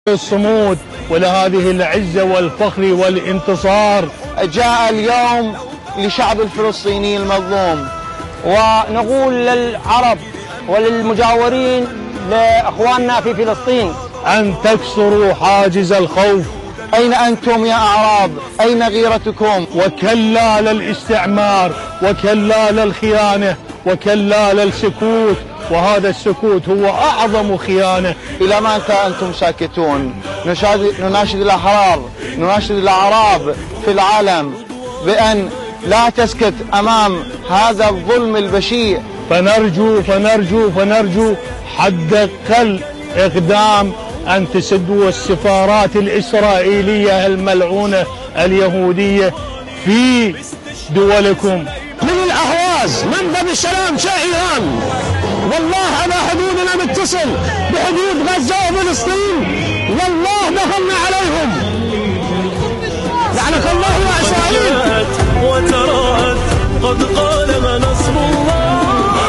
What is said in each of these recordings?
الصمود ولهذه العزة والفخر والانتصار. جاء اليوم لشعب الفلسطيني المظلوم، ونقول للعرب وللمجاورين لأخواننا في فلسطين أن تكسروا حاجز الخوف. أين أنتم يا أعراب؟ أين غيرتكم؟ وكلا للاستعمار، وكلا للخيانة، وكلا للسكوت، وهذا السكوت هو أعظم خيانة. إلى متى أنتم ساكتون؟ نناشد الأحرار، نناشد الأعراب في العالم بأن لا تسكت أمام هذا الظلم البشع. فنرجو حد أقل إقدام أن تسدوا السفارات الإسرائيلية الملعونة اليهودية في دولكم. من الأهواز من باب السلام شاء إيران، والله على حدودنا متصل بحدود غزة وفلسطين، والله دخلنا عليهم. لعنك الله يا إسرائيل. وترات قد قادم نصر الله.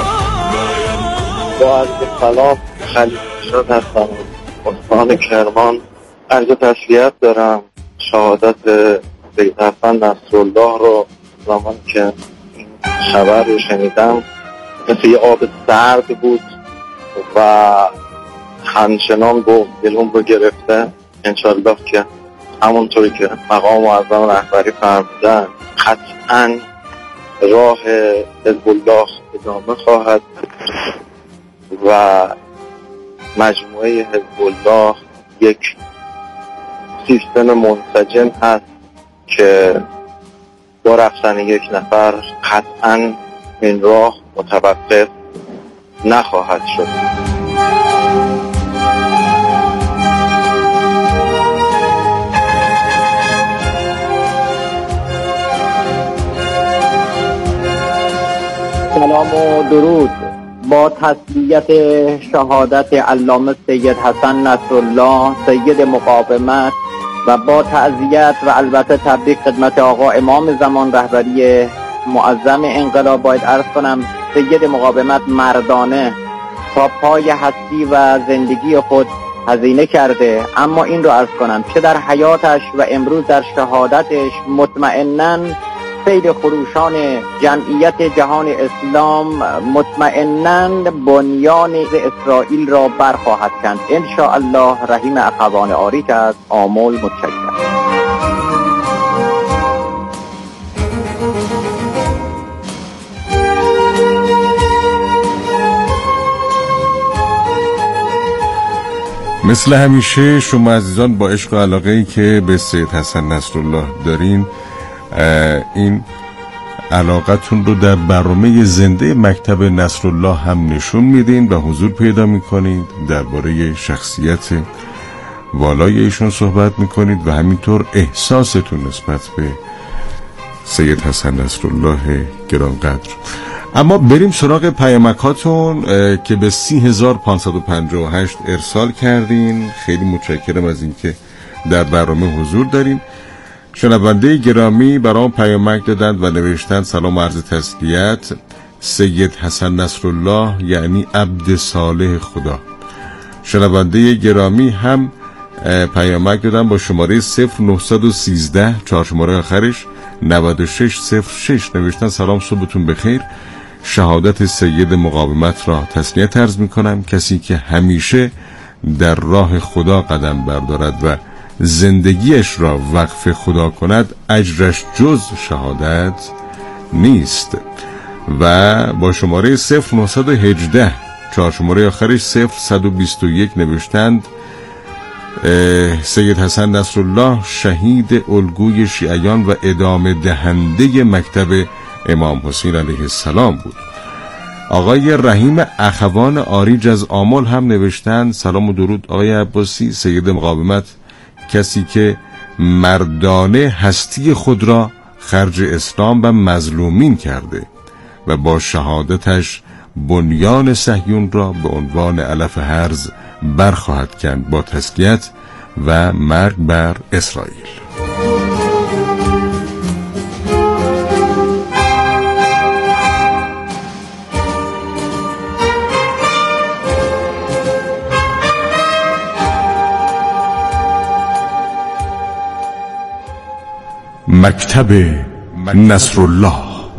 با عرض سلام خلیل شاد هستم، استان کرمان. عرض تسلیت دارم شهادت سید حسن نصرالله رو. زمانی که این خبر رو شنیدم مثل یه آب سرد بود و همچنان گفت دلم رو گرفته. انشالله که همونطوری که مقام معظم رهبری فرمودن قطعا راه حزب الله ادامه خواهد و مجموعه حزب الله یک سیستم منسجم هست که با رفتن یک نفر قطعا این راه متوقف نخواهد شد. سلام و درود. با تسلیت شهادت علامه سید حسن نصرالله سید مقاومت و با تعزیت و البته تبریک خدمت آقا امام زمان رهبری معظم انقلاب باید عرض کنم سید مقاومت مردانه تا پای هستی و زندگی خود هزینه کرده، اما این رو عرض کنم چه در حیاتش و امروز در شهادتش مطمئناً سید خروشان جمعیت جهان اسلام مطمئناً بنیان اسرائیل را برخواهد کند. انشاءالله رحیم اخوان آریک است. آمل متشکرم. مثل همیشه شما عزیزان با عشق و علاقه‌ای که به سید حسن نصرالله دارین این علاقتون رو در برنامه زنده مکتب نصرالله هم نشون میدین و حضور پیدا میکنید، درباره شخصیت والای ایشون صحبت میکنید و همینطور احساستون نسبت به سید حسن نصرالله گرانقدر. اما بریم سراغ پیامکاتون که به 30,558 ارسال کردین. خیلی متشکرم از اینکه در برنامه حضور دارین. شنونده گرامی برام پیامک دادند و نوشتند سلام و عرض تسلیت، سید حسن نصرالله یعنی عبد صالح خدا. شنونده گرامی هم پیامک دادن با شماره 0913 4 شماره آخرش 9606 نوشتن سلام صبحتون بخیر، شهادت سید مقاومت را تسلیت عرض میکنم. کسی که همیشه در راه خدا قدم بردارد و زندگیش را وقف خدا کند اجرش جز شهادت نیست. و با شماره 0918 4 شماره آخرش 0121 نوشتند سید حسن نصرالله شهید الگوی شیعیان و ادامه دهنده مکتب امام حسین علیه السلام بود. آقای رحیم اخوان آریج از آمل هم نوشتند سلام و درود آقای عباسی، سید مقاومت کسی که مردانه هستی خود را خرج اسلام و مظلومین کرده و با شهادتش بنیان صهیون را به عنوان علف هرز برخواهد کند با تسلیت و مرگ بر اسرائیل. مکتب نصرالله.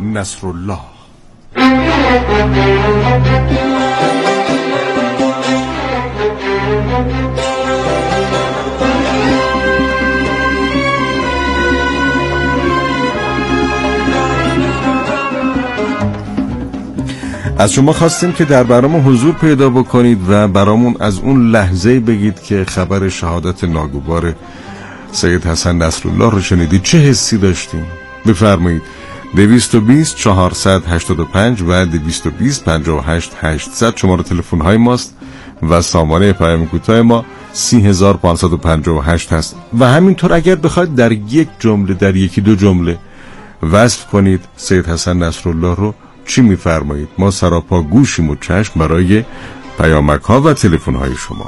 از شما خواستیم که در برامون حضور پیدا بکنید و برامون از اون لحظه بگید که خبر شهادت ناگوار سید حسن نصرالله رو شنیدید، چه حسی داشتیم؟ بفرمایید. 220 485 و 220 58 800 شماره تلفن های ماست و سامانه پیام کوتاه ما 30558 هست. و همینطور اگر بخواید در یک جمله، در یکی دو جمله وصف کنید سید حسن نصرالله رو، چی میفرمایید؟ ما سراپا گوشیم و چشم برای پیامک ها و تلفن های شما.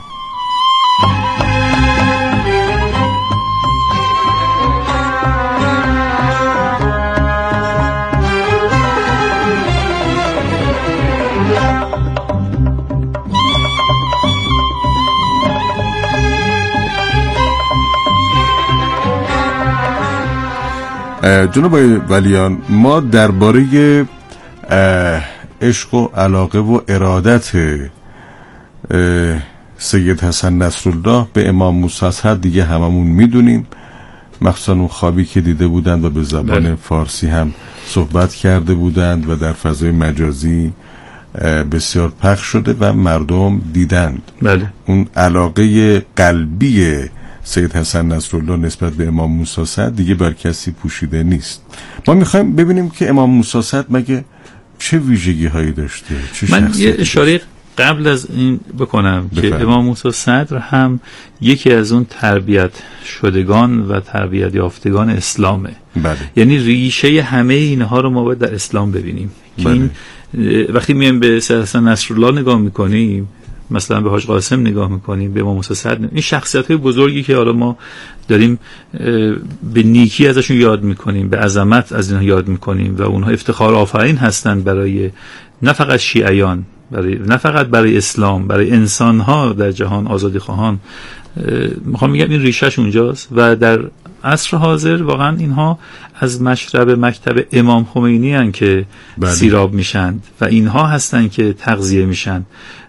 جناب ولیان، ما درباره عشق و علاقه و ارادت سید حسن نصرالله به امام موسی صدر دیگه هممون میدونیم، مخصوصا اون خوابی که دیده بودند و به زبان فارسی هم صحبت کرده بودند و در فضای مجازی بسیار پخش شده و مردم دیدند. بله. اون علاقه قلبی سید حسن نصرالله نسبت به امام موسی صدر دیگه بر کسی پوشیده نیست. ما میخوایم ببینیم که امام موسی صدر مگه چه ویژگی هایی داشته؟ من یه اشاره قبل از این بکنم که امام موسی صدر هم یکی از اون تربیت شدگان و تربیت یافتگان اسلامه. بله. یعنی ریشه همه اینها رو ما باید در اسلام ببینیم. بله. وقتی میایم به سید حسن نصرالله نگاه میکنیم، مثلا به حاج قاسم نگاه میکنیم، به امام موسی صدر، این شخصیت‌های بزرگی که حالا ما داریم به نیکی ازشون یاد میکنیم، به عظمت از اینها یاد میکنیم و اونها افتخار آفرین هستند برای نه فقط شیعیان، نه فقط برای اسلام، برای انسان‌ها در جهان، آزادی خواهان. میخوام بگم این ریشه‌ش اونجاست و در عصر حاضر واقعا اینها از مشرب مکتب امام خمینی هستند که سیراب میشن و اینها هستند که تغذیه میشن.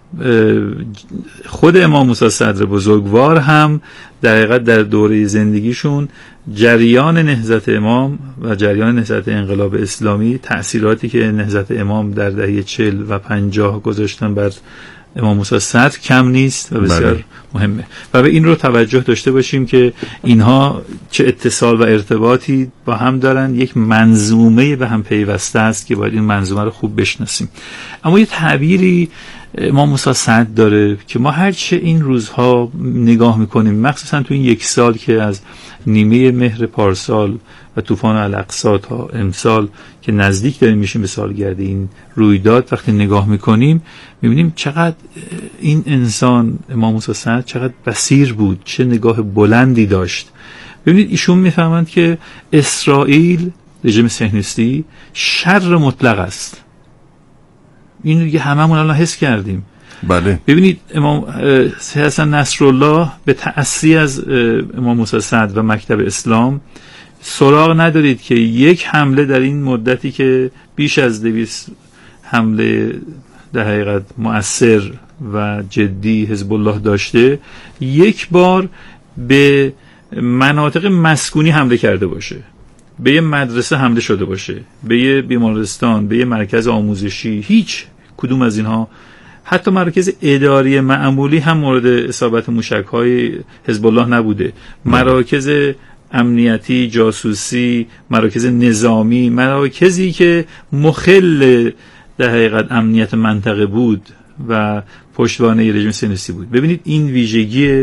خود امام موسی صدر بزرگوار هم در حقیقت در دوره زندگیشون جریان نهضت امام و جریان نهضت انقلاب اسلامی، تأثیراتی که نهضت امام در دهه 40 و 50 گذاشتن بر امام موسی صدر کم نیست و بسیار مهمه و به این رو توجه داشته باشیم که اینها چه اتصال و ارتباطی با هم دارن، یک منظومه به هم پیوسته است که باید این منظومه رو خوب بشناسیم. اما یه تعبیری امام موسی صدر داره که ما هرچه این روزها نگاه میکنیم، مخصوصا تو این یک سال که از نیمه مهر پارسال و طوفان الاقصی تا امسال که نزدیک داریم میشیم به سالگرد این رویداد، وقتی نگاه میکنیم میبینیم چقدر این انسان امام موسی صدر چقدر بصیر بود، چه نگاه بلندی داشت. ببینید ایشون میفهمند که اسرائیل، رژیم صهیونیستی، شر مطلق است. این دیگه هممون الان حس کردیم. بله. ببینید امام سید حسن نصرالله به تأثیر از امام موسی صدر و مکتب اسلام سراغ ندارید که یک حمله در این مدتی که بیش از 200 حمله در حقیقت مؤثر و جدی حزب الله داشته، یک بار به مناطق مسکونی حمله کرده باشه، به یه مدرسه حمله شده باشه، به یه بیمارستان، به یه مرکز آموزشی. هیچ کدوم از اینها، حتی مرکز اداری معمولی هم مورد اصابت موشک‌های حزب الله نبوده. مراکز امنیتی، جاسوسی، مراکز نظامی، مراکزی که مخل در حقیقت امنیت منطقه بود و پشتوانه رژیم صهیونیستی بود. ببینید این ویژگی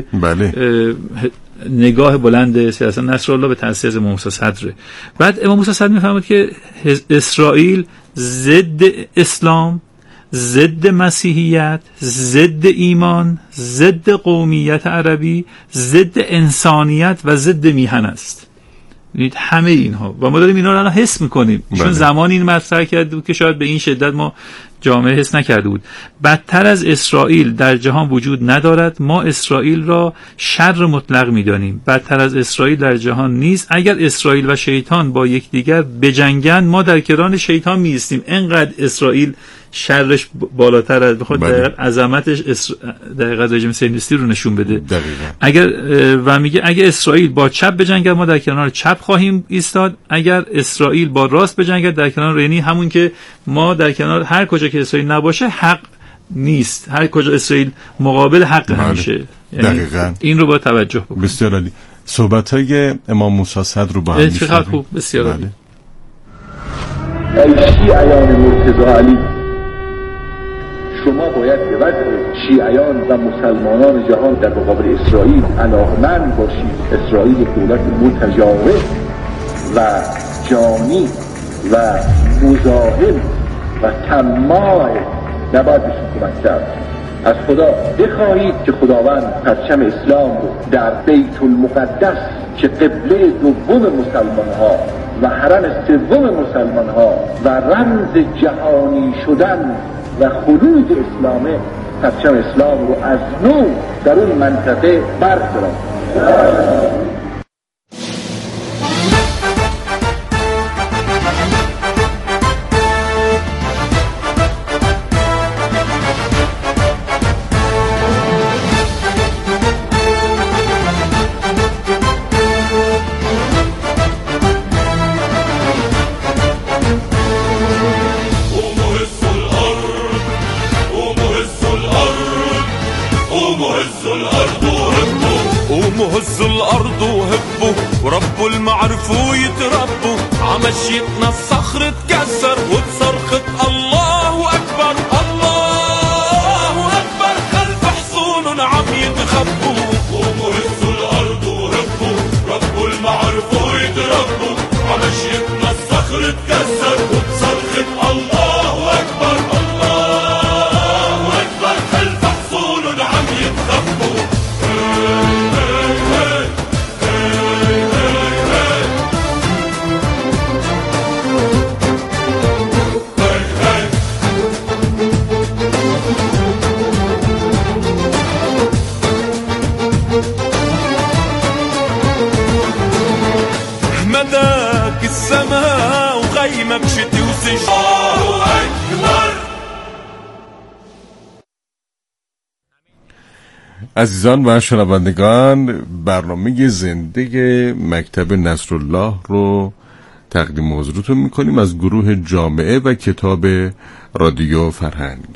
نگاه بلند سید حسن نصرالله به تأثیر از امام موسی صدر. بعد امام موسی صدر میفهمد که اسرائیل ضد اسلام، ضد مسیحیت، ضد ایمان، ضد قومیت عربی، ضد انسانیت و ضد میهن است. ببینید همه اینها و ما داریم اینا رو الان حس میکنیم. چون زمانی این مطرح کرد که شاید به این شدت ما جامعه حس نکرده بود. بدتر از اسرائیل در جهان وجود ندارد. ما اسرائیل را شر مطلق می‌دانیم. بدتر از اسرائیل در جهان نیست. اگر اسرائیل و شیطان با یکدیگر بجنگن، ما در کنار شیطان می‌ایستیم. اینقدر اسرائیل شرش بالاتر از بخواد دقیقاً عظمتش دقیقاً رژیم صهیونیستی رو نشون بده. اگر و میگه اگر اسرائیل با چپ بجنگد، ما در کنار چپ خواهیم ایستاد. اگر اسرائیل با راست بجنگد، در کنار، یعنی همون که ما در کنار هر کجا که اسرائیل نباشه حق نیست، هر کجا اسرائیل مقابل حق همیشه. یعنی این رو با توجه بکنید. بسیار عالی. صحبت‌های امام موسی صدر رو با هم چقدر خوب، بسیار عالی. شیعیان مرتضی علی، شما باید به وضع شیعیان و مسلمانان جهان در مقابل اسرائیل علاقمند باشید. اسرائیل دولت متجاوز و جانی و مزاحم و طماع، نباید بهش کمک کرد. از خدا بخواهید که خداوند پرچم اسلام رو در بیت المقدس که قبله دوم مسلمان ها و حرم سوم مسلمان ها و رمز جهانی شدن و خلود اسلامه، پرچم اسلام رو از نو در اون منطقه برقرار. ومهز الأرض وهبوا وربوا المعرفوا يتربوا عمشيتنا الصخر تكسر وبصرخة الله أكبر الله أكبر خلف حصون عم يتخبوا. ومهز الأرض وهبوا ربوا المعرفوا يتربوا عمشيتنا الصخر تكسر وبصرخة الله أكبر الله أكبر خلف حصون عم يتخبوا. مداك السماء وغيمك شتي وسجن. الله أكبر. عزیزان و شنوندگان، برنامه زنده مکتب نصرالله رو تقدیم حضورتون میکنیم از گروه جامعه و کتاب رادیو فرهنگ.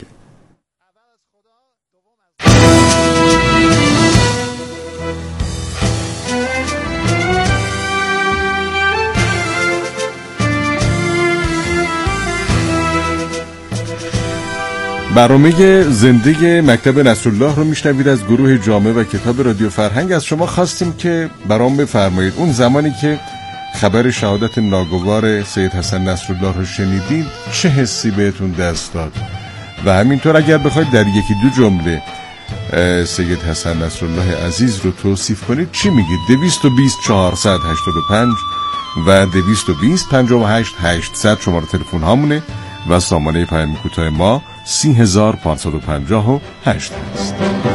برنامه زنده مکتب نصرالله رو میشنوید از گروه جامعه و کتاب رادیو فرهنگ. از شما خواستیم که برام بفرمایید اون زمانی که خبر شهادت ناگوار سید حسن نصرالله رو شنیدید چه حسی بهتون دست داد، و همینطور اگر بخواید در یکی دو جمله سید حسن نصرالله عزیز رو توصیف کنید چی میگید؟ 220 485 و 220 58 800 شماره تلفن هامونه و سامانه پیام کوتاه ما 30558 است.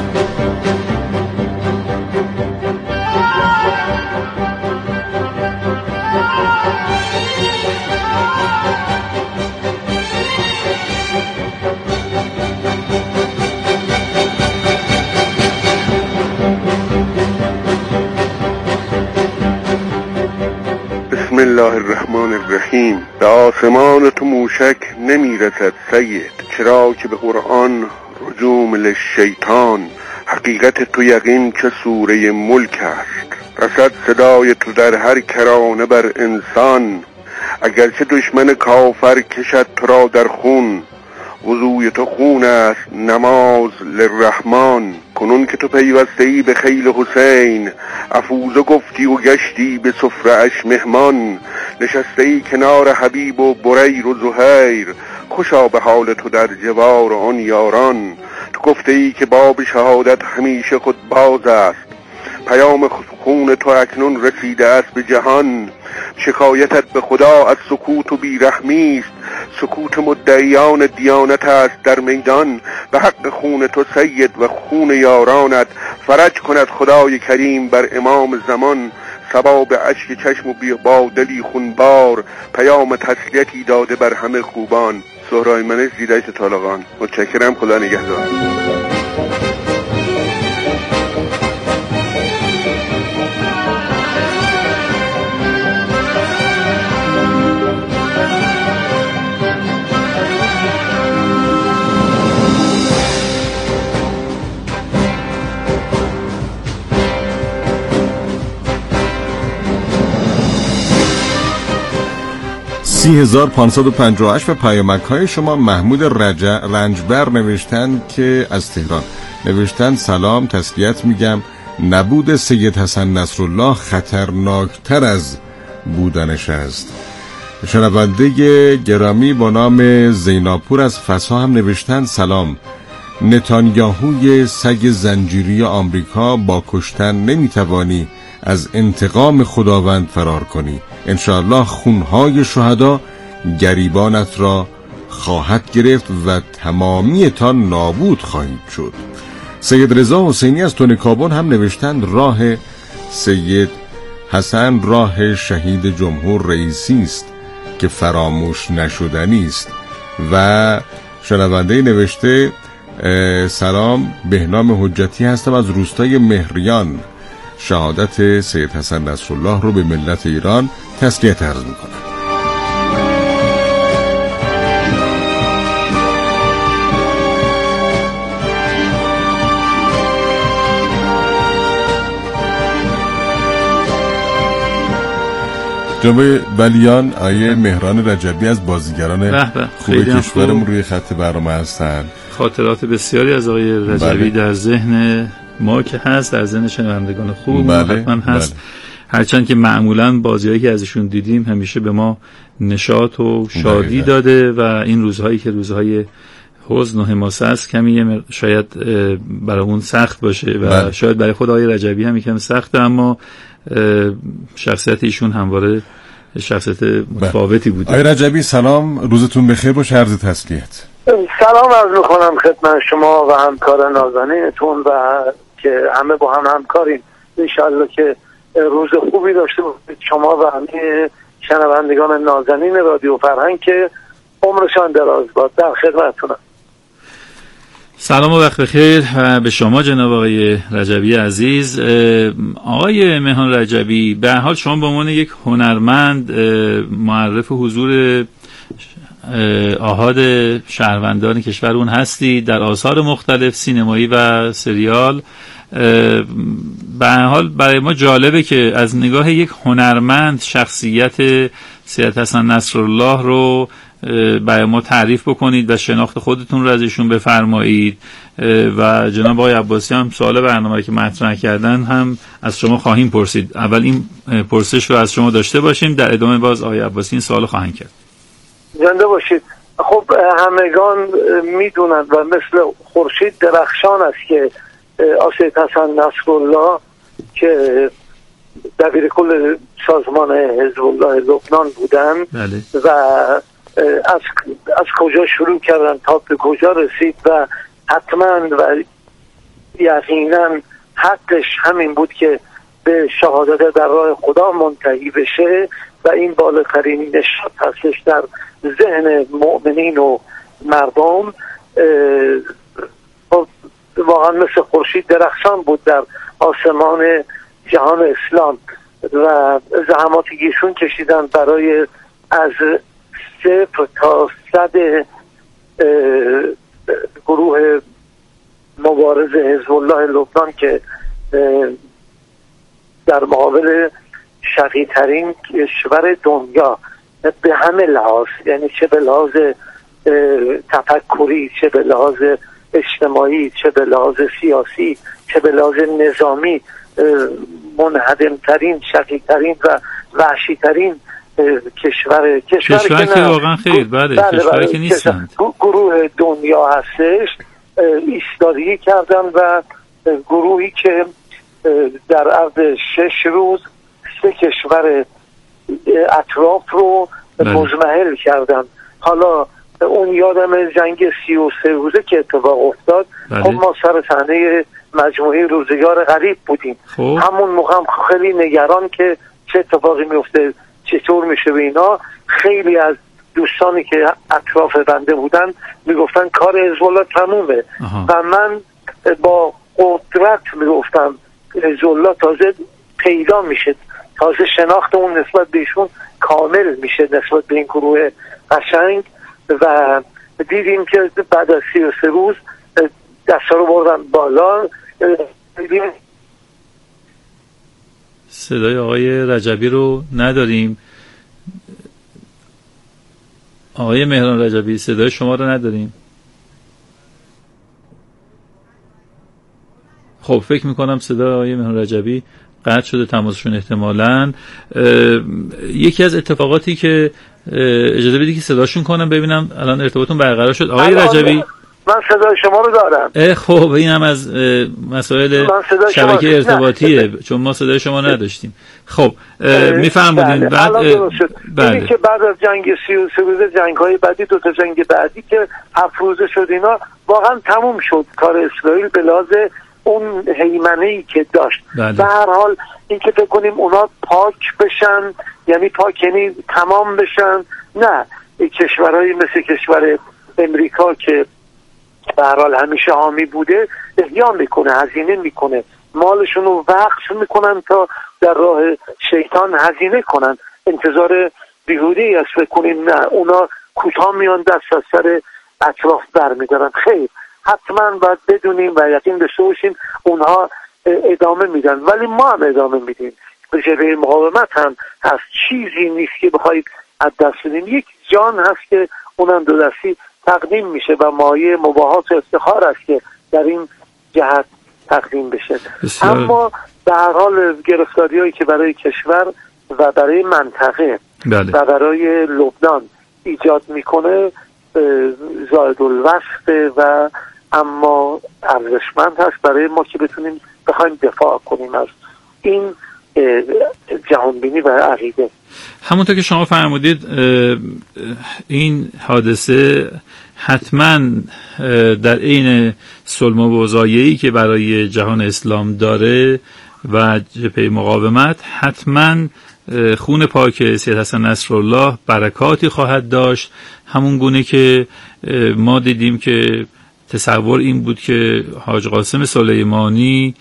بسم الله الرحمن الرحیم. به آسمان تو موشک نمیرسد سید، چرا که به قرآن رجوم للشیطان. حقیقت تو یقین چه سوره ملک است، رسد صدای تو در هر کرانه بر انسان. اگرچه دشمن کافر کشد تو را در خون، وضوی تو خون است نماز للرحمن. کنون که تو پیوسته ای به خیل حسین، افوزه گفتی و گشتی به سفره اش مهمان. نشسته ای کنار حبیب و بریر و زهیر، خوشا به حال تو در جوار آن یاران. تو گفته ای که باب شهادت همیشه خود باز است، پیام خون تو اکنون رسیده است به جهان. شکایتت به خدا از سکوت و بیرحمی است، سکوت مدعیان دیانت است در میدان. به حق خون تو سید و خون یارانت، فرج کند خدای کریم بر امام زمان. صبا به اشک چشم و با دلی خونبار، پیام تسلیتی داده بر همه خوبان. سهرای منش، زیدایت طالقان. متشکرم، خدا نگهدار. $30,558 و پیامک‌های شما. محمود رنجبر نوشتن که از تهران نوشتن سلام، تسلیت میگم، نبود سید حسن نصرالله خطرناکتر از بودنش است. شنونده گرامی با نام زیناپور از فسا هم نوشتن سلام، نتانیاهوی سگ زنجیری آمریکا، با کشتن نمیتوانی از انتقام خداوند فرار کنی. انشاءالله خونهای شهدا گریبانت را خواهد گرفت و تمامیتان نابود خواهید شد. سید رضا حسینی از تونکابون هم نوشتند راه سید حسن راه شهید جمهور رئیسی است که فراموش نشدنی است. و شنونده نوشته سلام، بهنام حجتی هستم از روستای مهریان. شهادت سید حسن نصرالله رو به ملت ایران تسلیت عرض می‌کنم. جناب ولیان، آیه مهران رجبی از بازیگران خوب کشورمون روی خط برنامه هستن. خاطرات بسیاری از آقای رجبی در ذهن ما که هست، در ذهن شنوندگان خوب حتما هست. هرچند که معمولا بازیایی که ازشون دیدیم همیشه به ما نشاط و شادی داده و این روزهایی که روزهای حزن و حماسه است کمی شاید برای اون سخت باشه و شاید برای خود آقای رجبی هم یکم سخته، اما شخصیت ایشون همواره شخصیت متفاوتی بوده. آقای رجبی سلام، روزتون بخیر باشه، عرض تسلیت. سلام عرض می‌کنم خدمت شما و همکار نازنینتون و که همه با هم همکاریم. انشالله که روز خوبی داشته باشید شما و همه شنوندگان نازنین رادیو فرهنگ که عمرشان دراز باد. در خدمتتونم. سلام و وقت بخیر به شما جناب آقای رجبی عزیز. آقای مهان رجبی، به هر حال شما به عنوان یک هنرمند معرف حضور آحاد شهروندان کشورون هستی در آثار مختلف سینمایی و سریال. به هر حال برای ما جالبه که از نگاه یک هنرمند شخصیت سید حسن نصرالله رو برای ما تعریف بکنید و شناخت خودتون رو از ایشون بفرمایید و جناب آقای عباسی هم سوال برنامه که مطرح کردن هم از شما خواهیم پرسید. اول این پرسش رو از شما داشته باشیم، در ادامه باز آقای عباسی این سوال خواهند کرد. زنده باشید. خب همگان میدونند و مثل خورشید درخشان است که سید حسن نصرالله که دبیر کل سازمان حزب الله لبنان بودن و از کجا شروع کردن تا به کجا رسید و حتما و یقینا حقش همین بود که به شهادت در راه خدا منتهی بشه و این بالاترین نشاط هستش در ذهن مؤمنین و مردم. واقعا مثل خورشید درخشان بود در آسمان جهان اسلام و زحماتی که ایشون کشیدن برای از 0 تا 100 گروه مبارز حزب الله لبنان که در مقابل شقی‌ترین کشور دنیا به همه لحاظ، یعنی چه به لحاظ تفکری، چه به لحاظ اجتماعی، چه به لحاظ سیاسی، چه به لحاظ نظامی، منهدمترین، شقی‌ترین و وحشی‌ترین کشور که واقعا خیلی کشوری که نیستند گروه دنیا هستش ایستادگی کردن و گروهی که در عرض 6 روز 3 کشور اطراف رو مزمحل کردن. حالا اون یادم جنگ 33 روزه که اتفاق افتاد. خب ما سر صحنه مجموعه روزگار غریب بودیم. همون موقع هم خیلی نگران که چه اتفاقی میفته، چطور میشه و اینا. خیلی از دوستانی که اطراف بنده بودن میگفتن کار حزب الله تمومه و من با قدرت میگفتم حزب الله تازه پیدا میشه، تازه شناخت اون نسبت بهشون کامل میشه نسبت به این گروه قشنگ. و دیدیم که بعد از 33 روز دستا رو بردن بالا. صدای آقای رجبی رو نداریم. آقای مهران رجبی صدای شما رو نداریم. خب فکر میکنم صدای آقای مهران رجبی قطع شده تماسشون احتمالاً. یکی از اتفاقاتی که اجازه بدید که صداشون کنم ببینم الان ارتباطتون برقرار شد. آقای رجبی من صدای شما رو دارم. خب این هم از مسائل شبکه ارتباطیه چون ما صدای شما نداشتیم. خب میفرمودین بعد بله که بعد از جنگ 33 روزه جنگ‌های بعدی، دو تا جنگ بعدی که 7 روزه شد اینا، واقعا تموم شد کار اسرائیل به لحاظ اون هیمنه‌ای که داشت. به هر حال این که فکر کنیم اونا پاک بشن، یعنی پاک یعنی تمام بشن، نه. کشورهایی مثل کشور امریکا که به هر حال همیشه حامی بوده احیا میکنه، هزینه میکنه، مالشون رو وقف میکنن تا در راه شیطان هزینه کنن. انتظار بیهوده‌ای است فکر کنیم نه، اونا کوتاه میان دست از سر اطراف برمیدارن. خیر، حتما باید بدونیم و یقین داشته باشیم اونها ادامه میدن، ولی ما هم ادامه میدیم. به جبهه مقاومت هم هست، چیزی نیست که بخواید از دست بدیم. یک جان هست که اونم دو دستی تقدیم میشه و مایه مباهات و افتخار است که در این جهت تقدیم بشه. اما به هر حال گرفتاری‌هایی که برای کشور و برای منطقه و برای لبنان ایجاد میکنه زائد الوصف و اما ارزشمند هست برای ما که بتونیم بخوایم دفاع کنیم از این جهانبینی و عقیده. همونطور که شما فرمودید این حادثه حتما در عین صلح و وضعیه‌ای که برای جهان اسلام داره و جبهه مقاومت حتما خون پاک سید حسن نصرالله برکاتی خواهد داشت. همون گونه که ما دیدیم که تصور این بود که حاج قاسم سلیمانی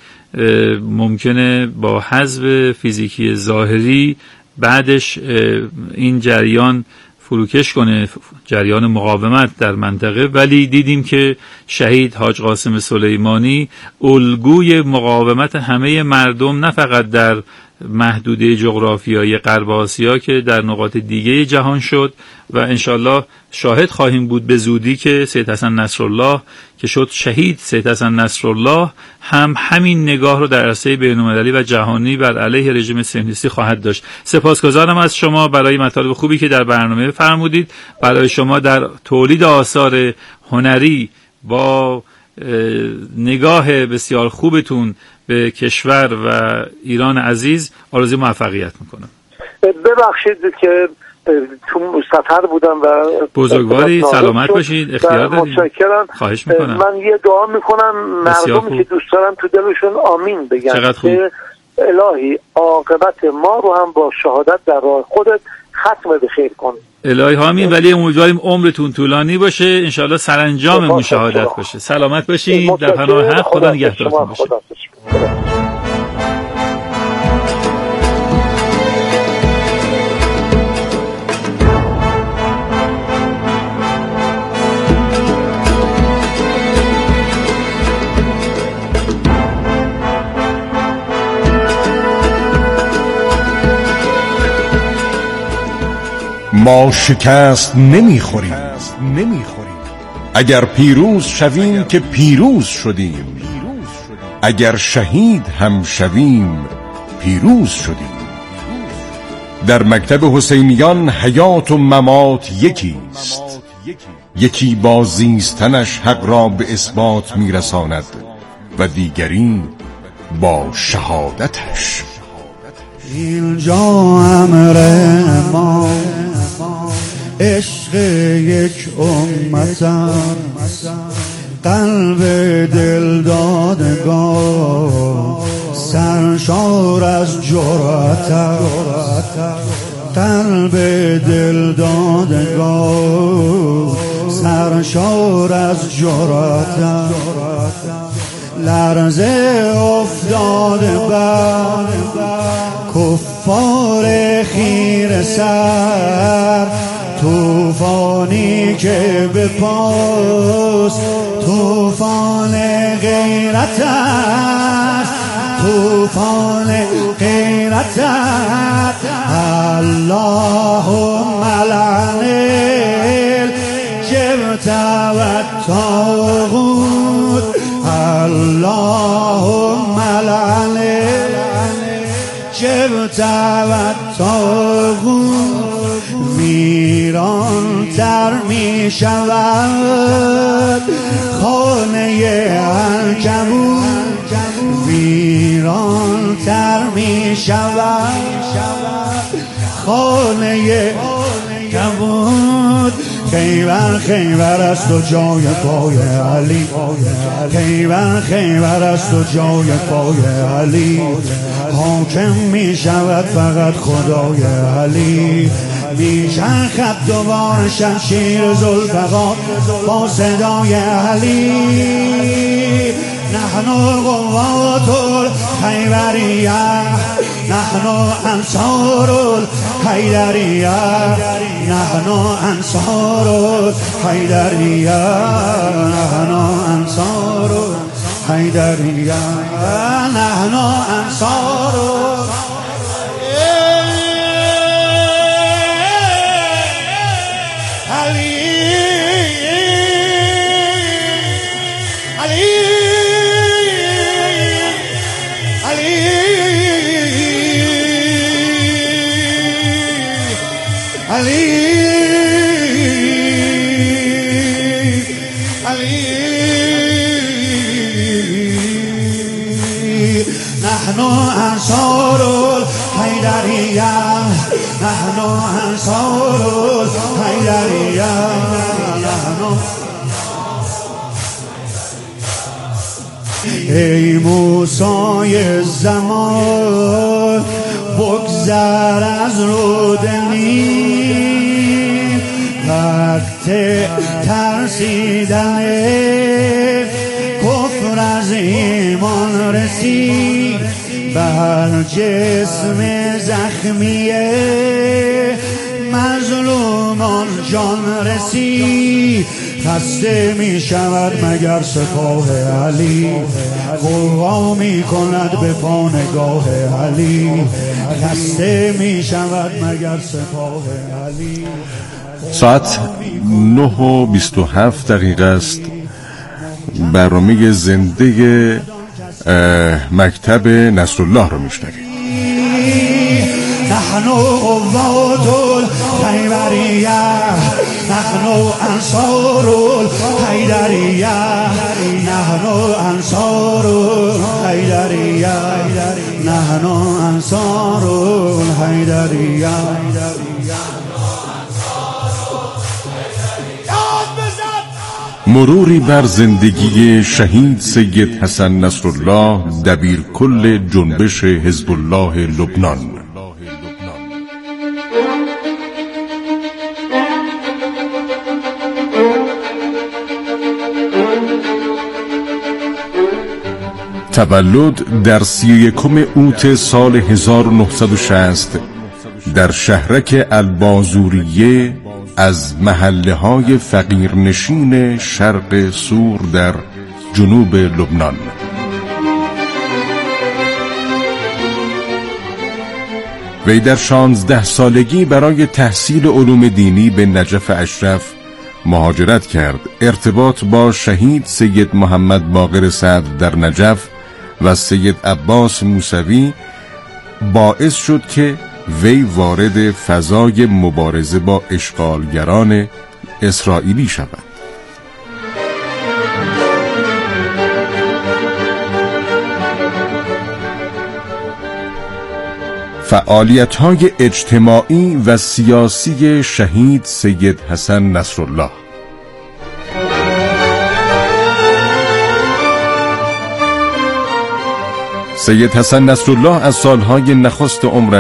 ممکنه با حذف فیزیکی ظاهری بعدش این جریان فروکش کنه، جریان مقاومت در منطقه، ولی دیدیم که شهید حاج قاسم سلیمانی الگوی مقاومت همه مردم، نه فقط در محدوده جغرافیایی غرب آسیا که در نقاط دیگه جهان شد و انشالله شاهد خواهیم بود به زودی که سید حسن نصرالله که شد شهید سید حسن نصرالله هم همین نگاه رو در عرصه بین‌المللی و جهانی بر علیه رژیم صهیونیستی خواهد داشت. سپاسگزارم از شما برای مطالب خوبی که در برنامه فرمودید. برای شما در تولید آثار هنری با نگاه بسیار خوبتون به کشور و ایران عزیز آرزوی موفقیت میکنم. ببخشید که تو سفر بودم و بزرگواری، سلامت باشید، اختیار دارید. متشکرم. خواهش میکنم. من یه دعا میکنم مردمی که دوست دارن تو دلشون آمین بگن که الهی عاقبت ما رو هم با شهادت در راه خودت ختم به خیر کن. الهی آمین. ولی امیدواریم عمرتون طولانی باشه، انشالله سرانجاممون شهادت باشه. سلامت باشید، در پناه حق، خدا نگهدارتون باشه. ما شکست نمیخوریم، اگر پیروز شویم که پیروز شدیم، اگر شهید هم شویم پیروز شدیم. در مکتب حسینیان حیات و ممات یکیست، یکی با زیستنش حق را به اثبات میرساند و دیگری با شهادتش. اینجا امر ما عشق یک امتم، قلب دل دادگان سرشار از جرأتم، قلب دل دادگان سرشار از جرأتم، لرزه افتاده بر کفار خیره سر، طوفانی که به پاس طوفان غیرت است، طوفان غیرت است. اللهم لعن الجبت والطاغوت، اللهم لعن الجبت والطاغوت. ویران تر می شود خانه عنکبوت، ویران تر می شود خانه عنکبوت. خیبر خیبر است و جای پای علی، خیبر خیبر است و جای پای علی. حاکم می شود فقط خدای علی، میچرخد دوباره شمشیر ذوالفقار با صدای علی. نحن قوات الخیبریه، نحن انصار الحیدریه، نحن انصار الحیدریه، نحن انصار الحیدریه، نحن انصار نحن انصار الحیدریه، نحن انصار الحیدریه، نحن. ای موسای زمان بگذر از رودنی، وقت ترسیدن کفر از ایمان رسید، بر جسم زخمی مظلومان جان رسید. خسته می شود مگر سپاه علی، قوا می کند به پانگاه علی، خسته می شود مگر سپاه علی. ساعت 9:27 است. برنامه زنده مکتب نصرالله رو میشنوید. نحن قوات الخیبریه، نحن انصار الحیدریه، نحن انصار الحیدریه، نحن انصار الحیدریه. مروری بر زندگی شهید سید حسن نصرالله دبیر کل جنبش حزب الله لبنان. تولد در 31 اوت سال 1960 در شهرک البازوریه از محله های فقیرنشین شرق سور در جنوب لبنان. وی در 16 سالگی برای تحصیل علوم دینی به نجف اشرف مهاجرت کرد. ارتباط با شهید سید محمد باقر صدر در نجف و سید عباس موسوی باعث شد که وی وارد فضای مبارزه با اشغالگران اسرائیلی شود. فعالیت‌های اجتماعی و سیاسی شهید سید حسن نصرالله. سید حسن نصرالله از سالهای نخست عمرش